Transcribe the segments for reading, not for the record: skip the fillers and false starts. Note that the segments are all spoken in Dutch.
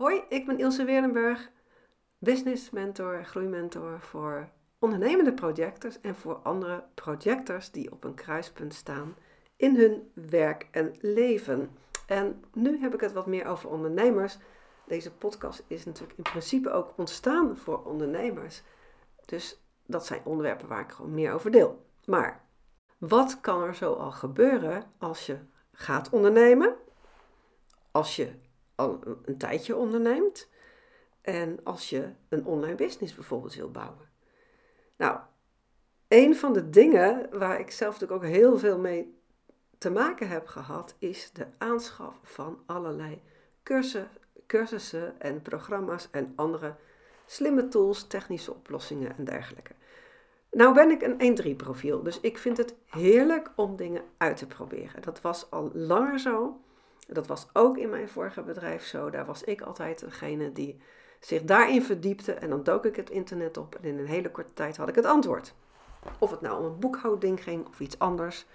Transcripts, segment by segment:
Hoi, ik ben Ilse Weerdenburg, business mentor, groeimentor voor ondernemende projectors en voor andere projectors die op een kruispunt staan in hun werk en leven. En nu heb ik het wat meer over ondernemers. Deze podcast is natuurlijk in principe ook ontstaan voor ondernemers. Dus dat zijn onderwerpen waar ik gewoon meer over deel. Maar wat kan er zo al gebeuren als je gaat ondernemen? Als je al een tijdje onderneemt en als je een online business bijvoorbeeld wil bouwen. Nou, een van de dingen waar ik zelf natuurlijk ook heel veel mee te maken heb gehad, is de aanschaf van allerlei cursussen en programma's en andere slimme tools, technische oplossingen en dergelijke. Nou ben ik een 1-3 profiel, dus ik vind het heerlijk om dingen uit te proberen. Dat was al langer zo. Dat was ook in mijn vorige bedrijf zo. Daar was ik altijd degene die zich daarin verdiepte. En dan dook ik het internet op en in een hele korte tijd had ik het antwoord. Of het nou om een boekhouding ging of iets anders.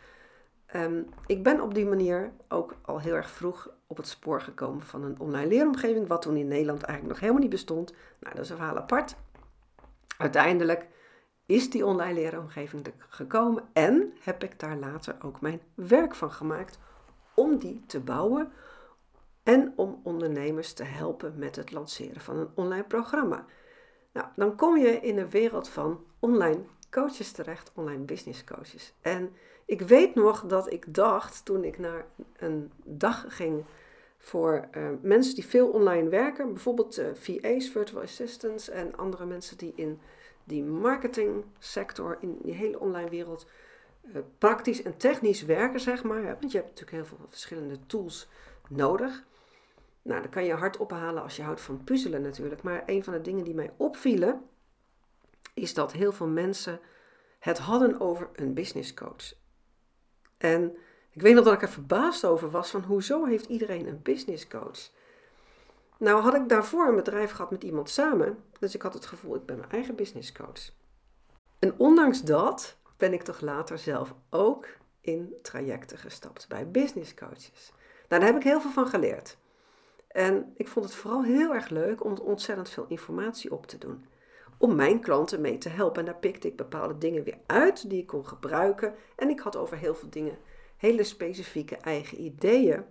Ik ben op die manier ook al heel erg vroeg op het spoor gekomen van een online leeromgeving. Wat toen in Nederland eigenlijk nog helemaal niet bestond. Nou, dat is een verhaal apart. Uiteindelijk is die online leeromgeving er gekomen. En heb ik daar later ook mijn werk van gemaakt om die te bouwen en om ondernemers te helpen met het lanceren van een online programma. Nou, dan kom je in een wereld van online coaches terecht, online business coaches. En ik weet nog dat ik dacht, toen ik naar een dag ging voor mensen die veel online werken, bijvoorbeeld VA's, virtual assistants en andere mensen die in die marketingsector, in die hele online wereld, praktisch en technisch werken, zeg maar. Want je hebt natuurlijk heel veel verschillende tools nodig. Nou, dan kan je hard ophalen als je houdt van puzzelen natuurlijk. Maar een van de dingen die mij opvielen, is dat heel veel mensen het hadden over een business coach. En ik weet nog dat ik er verbaasd over was van hoezo heeft iedereen een business coach? Nou had ik daarvoor een bedrijf gehad met iemand samen. Dus ik had het gevoel, ik ben mijn eigen business coach. En ondanks dat ben ik toch later zelf ook in trajecten gestapt bij business coaches. Nou, daar heb ik heel veel van geleerd. En ik vond het vooral heel erg leuk om ontzettend veel informatie op te doen. Om mijn klanten mee te helpen. En daar pikte ik bepaalde dingen weer uit die ik kon gebruiken. En ik had over heel veel dingen hele specifieke eigen ideeën.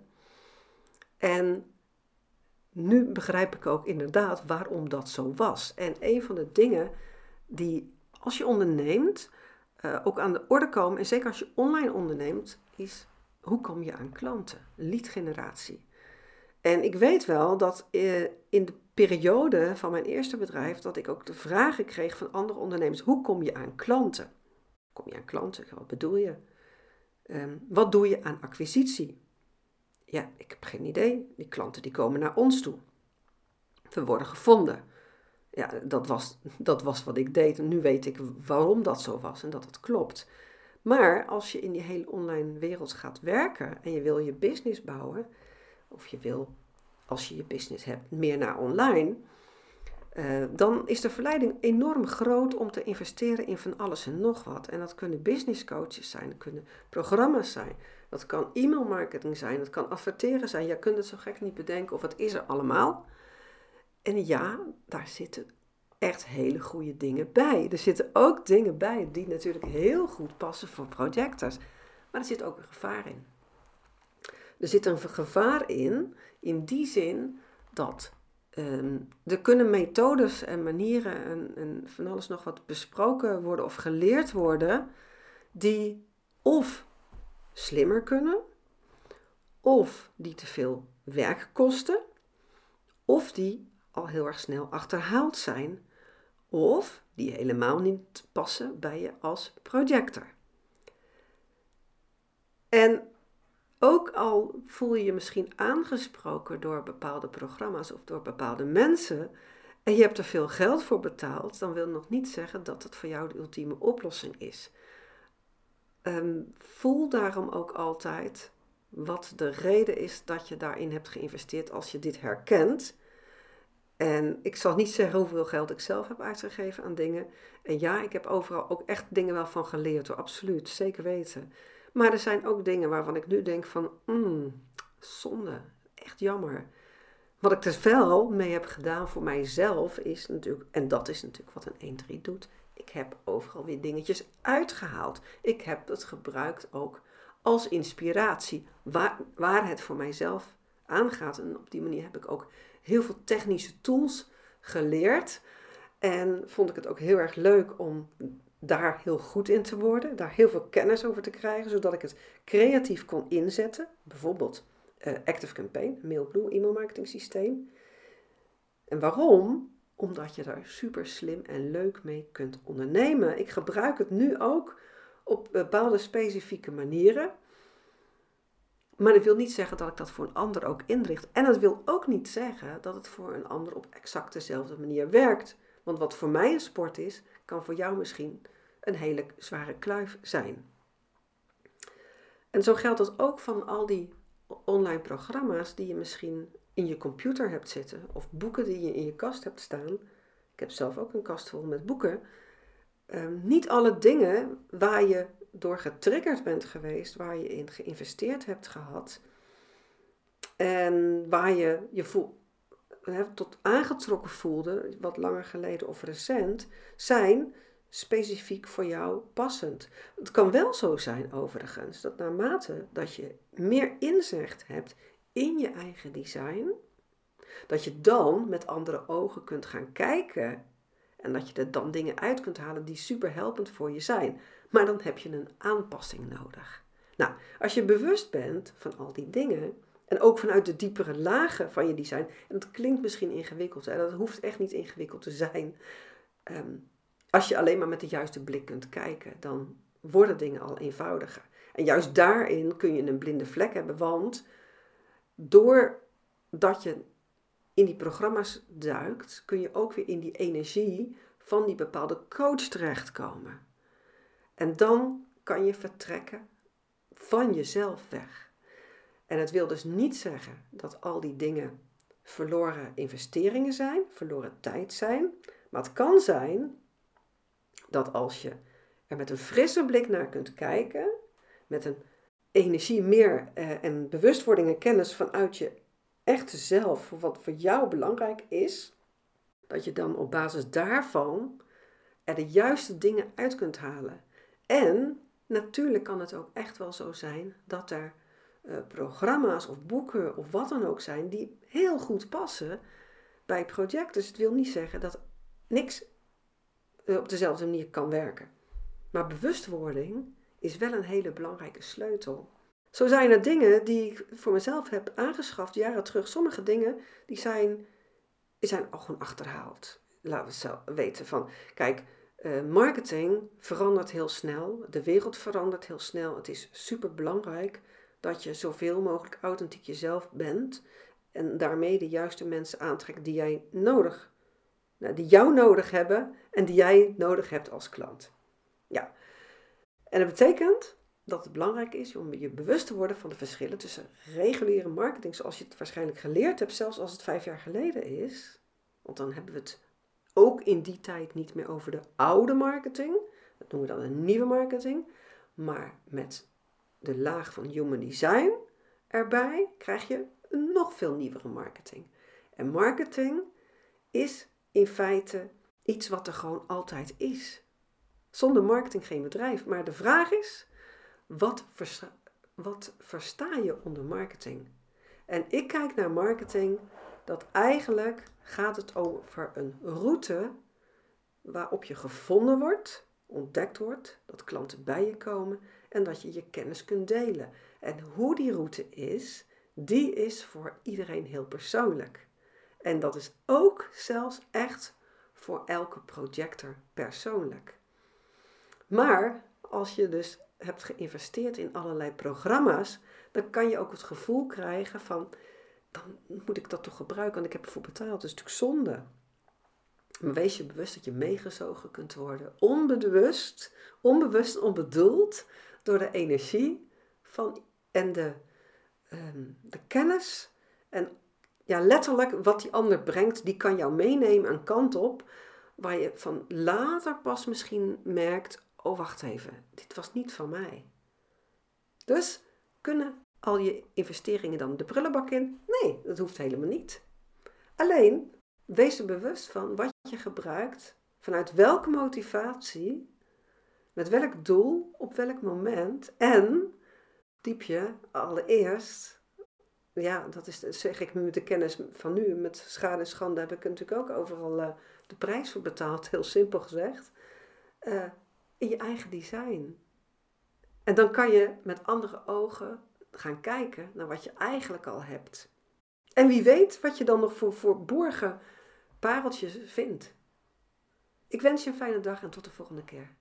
En nu begrijp ik ook inderdaad waarom dat zo was. En een van de dingen die, als je onderneemt, ook aan de orde komen, en zeker als je online onderneemt, is hoe kom je aan klanten? Leadgeneratie. En ik weet wel dat in de periode van mijn eerste bedrijf, dat ik ook de vragen kreeg van andere ondernemers, hoe kom je aan klanten? Kom je aan klanten? Wat bedoel je? Wat doe je aan acquisitie? Ja, ik heb geen idee. Die klanten die komen naar ons toe. We worden gevonden. Ja, dat was wat ik deed. En nu weet ik waarom dat zo was en dat het klopt. Maar als je in die hele online wereld gaat werken en je wil je business bouwen, of je wil, als je je business hebt, meer naar online, dan is de verleiding enorm groot om te investeren in van alles en nog wat. En dat kunnen business coaches zijn, dat kunnen programma's zijn, dat kan e-mailmarketing zijn, dat kan adverteren zijn. Je kunt het zo gek niet bedenken of het is er allemaal. En ja, daar zitten echt hele goede dingen bij. Er zitten ook dingen bij die natuurlijk heel goed passen voor projectors. Maar er zit ook een gevaar in. Er zit een gevaar in die zin dat er kunnen methodes en manieren en van alles nog wat besproken worden of geleerd worden, die of slimmer kunnen, of die te veel werk kosten, of die al heel erg snel achterhaald zijn, of die helemaal niet passen bij je als projector. En ook al voel je je misschien aangesproken door bepaalde programma's of door bepaalde mensen en je hebt er veel geld voor betaald, dan wil nog niet zeggen dat het voor jou de ultieme oplossing is. Voel daarom ook altijd wat de reden is dat je daarin hebt geïnvesteerd als je dit herkent. En ik zal niet zeggen hoeveel geld ik zelf heb uitgegeven aan dingen. En ja, ik heb overal ook echt dingen wel van geleerd hoor, absoluut, zeker weten. Maar er zijn ook dingen waarvan ik nu denk van, zonde, echt jammer. Wat ik er wel mee heb gedaan voor mijzelf is natuurlijk, en dat is natuurlijk wat een 1-3 doet, ik heb overal weer dingetjes uitgehaald. Ik heb het gebruikt ook als inspiratie, waar het voor mijzelf aangaat. En op die manier heb ik ook heel veel technische tools geleerd. En vond ik het ook heel erg leuk om daar heel goed in te worden, daar heel veel kennis over te krijgen, zodat ik het creatief kon inzetten. Bijvoorbeeld Active Campaign, MailBlue e-mailmarketing systeem. En waarom? Omdat je daar super slim en leuk mee kunt ondernemen. Ik gebruik het nu ook op bepaalde specifieke manieren. Maar dat wil niet zeggen dat ik dat voor een ander ook inricht. En dat wil ook niet zeggen dat het voor een ander op exact dezelfde manier werkt. Want wat voor mij een sport is, kan voor jou misschien een hele zware kluif zijn. En zo geldt dat ook van al die online programma's die je misschien in je computer hebt zitten. Of boeken die je in je kast hebt staan. Ik heb zelf ook een kast vol met boeken. Niet alle dingen waar je door getriggerd bent geweest, waar je in geïnvesteerd hebt gehad. En waar je tot aangetrokken voelde, wat langer geleden of recent, zijn specifiek voor jou passend. Het kan wel zo zijn overigens, dat naarmate dat je meer inzicht hebt in je eigen design, dat je dan met andere ogen kunt gaan kijken en dat je er dan dingen uit kunt halen die super helpend voor je zijn. Maar dan heb je een aanpassing nodig. Nou, als je bewust bent van al die dingen, en ook vanuit de diepere lagen van je design, en dat klinkt misschien ingewikkeld, en dat hoeft echt niet ingewikkeld te zijn. Als je alleen maar met de juiste blik kunt kijken, dan worden dingen al eenvoudiger. En juist daarin kun je een blinde vlek hebben, want doordat je in die programma's duikt, kun je ook weer in die energie van die bepaalde coach terechtkomen. En dan kan je vertrekken van jezelf weg. En het wil dus niet zeggen dat al die dingen verloren investeringen zijn, verloren tijd zijn. Maar het kan zijn dat als je er met een frisse blik naar kunt kijken, met een energie meer en bewustwording en kennis vanuit je echte zelf, wat voor jou belangrijk is, dat je dan op basis daarvan er de juiste dingen uit kunt halen. En natuurlijk kan het ook echt wel zo zijn dat er programma's of boeken of wat dan ook zijn die heel goed passen bij het project. Dus het wil niet zeggen dat niks op dezelfde manier kan werken. Maar bewustwording is wel een hele belangrijke sleutel. Zo zijn er dingen die ik voor mezelf heb aangeschaft jaren terug. Sommige dingen die zijn al gewoon achterhaald. Laten we zo weten van, kijk, marketing verandert heel snel. De wereld verandert heel snel. Het is super belangrijk dat je zoveel mogelijk authentiek jezelf bent. En daarmee de juiste mensen aantrekt die die jou nodig hebben en die jij nodig hebt als klant. Ja, en dat betekent dat het belangrijk is om je bewust te worden van de verschillen tussen reguliere marketing, zoals je het waarschijnlijk geleerd hebt, zelfs als het 5 jaar geleden is. Want dan hebben we het ook in die tijd niet meer over de oude marketing. Dat noemen we dan een nieuwe marketing. Maar met de laag van human design erbij krijg je een nog veel nieuwere marketing. En marketing is in feite iets wat er gewoon altijd is. Zonder marketing geen bedrijf. Maar de vraag is, wat versta je onder marketing? En ik kijk naar marketing, dat eigenlijk gaat het over een route waarop je gevonden wordt, ontdekt wordt, dat klanten bij je komen en dat je je kennis kunt delen. En hoe die route is, die is voor iedereen heel persoonlijk. En dat is ook zelfs echt voor elke projector persoonlijk. Maar als je dus hebt geïnvesteerd in allerlei programma's, dan kan je ook het gevoel krijgen van, dan moet ik dat toch gebruiken, want ik heb ervoor betaald. Dat is natuurlijk zonde. Maar wees je bewust dat je meegezogen kunt worden. Onbewust, onbedoeld, door de energie van en de kennis en ja, letterlijk wat die ander brengt, die kan jou meenemen een kant op, waar je van later pas misschien merkt, oh wacht even, dit was niet van mij. Dus kunnen al je investeringen dan de prullenbak in? Nee, dat hoeft helemaal niet. Alleen, wees er bewust van wat je gebruikt, vanuit welke motivatie, met welk doel, op welk moment en diep je allereerst, ja, dat zeg ik nu met de kennis van nu, met schade en schande heb ik natuurlijk ook overal de prijs voor betaald, heel simpel gezegd, in je eigen design. En dan kan je met andere ogen gaan kijken naar wat je eigenlijk al hebt. En wie weet wat je dan nog voor verborgen pareltjes vindt. Ik wens je een fijne dag en tot de volgende keer.